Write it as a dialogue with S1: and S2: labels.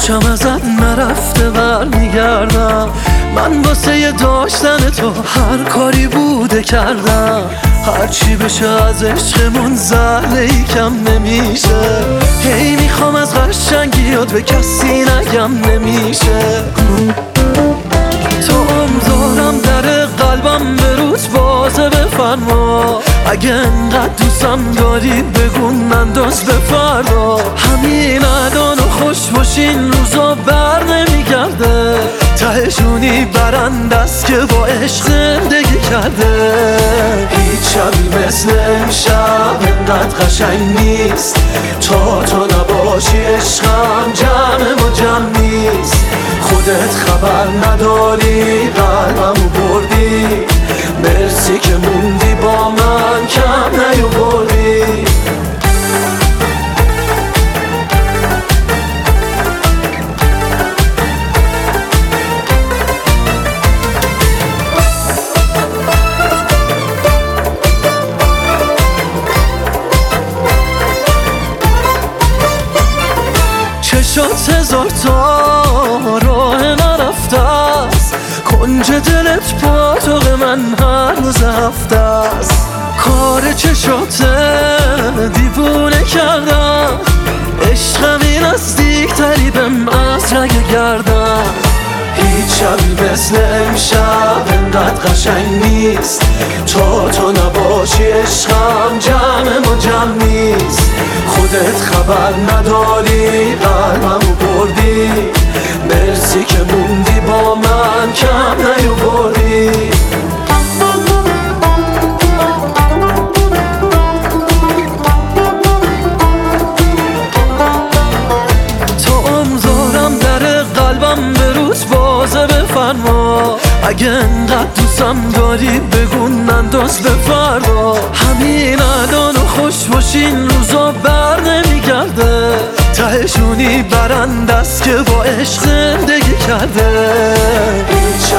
S1: هیچم ازت نرفته برمیگردم. من واسه داشتن تو هر کاری بوده کردم. هرچی بشه از عشقمون زهره کم نمیشه. هی میخوام از قشنگیات به کسی نگم نمیشه. تو دارم در قلبم به روز بازه بفرما. اگه انقدر دوستم داری بگو ننداز به فردا. همین الان خوش باشین روزا بر نمیگرده. تهشونی برنده است که با عشق زندگی کرده. هیچ شبی مثل امشب انقدر قشنگ نیست. تا تو نباشی عشقم جمع ما جمع نیست. خودت خبر نداری قلبمو بردی. مرسی که موندی با من کم نیاوردی. چشات هزار تا راه نرفته است. کنج دلت پاتوق من هر روز هفته است. کار چشات دیوونه کردم. عشقمی نزدیکتری بهم از رگ گردم. هیچ شبی مثل امشب انقدر قشنگ نیست. تا تو نباشی عشقم جمع ما جمع نیست. خودت خبر نداری قلبمو بردی. مرسی که موندی با من کم نیاوردی. بفرما. اگه انقدر دوستم داری بگو ننداز به فردا. همین الان خوش باشین روزا بر نمیگرده. تهشونی برنده است که با عشق زندگی کرده. هیچ